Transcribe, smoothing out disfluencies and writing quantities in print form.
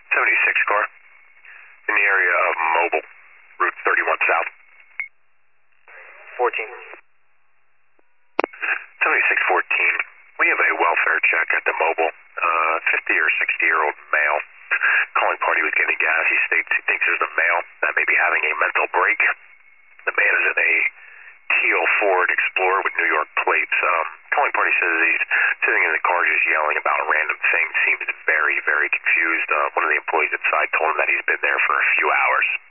76 car in the area of Mobile, Route 31 South. 14. 7614. We have a welfare check at the Mobile. 50 or 60-year-old male. Calling party was getting gas. He states he thinks there's a male that may be having a mental break. The man is in a teal Ford Explorer with New York plates. Calling party says he's sitting in the car just yelling about random things. Seems very, very confused. One of the employees inside told him that he's been there for a few hours.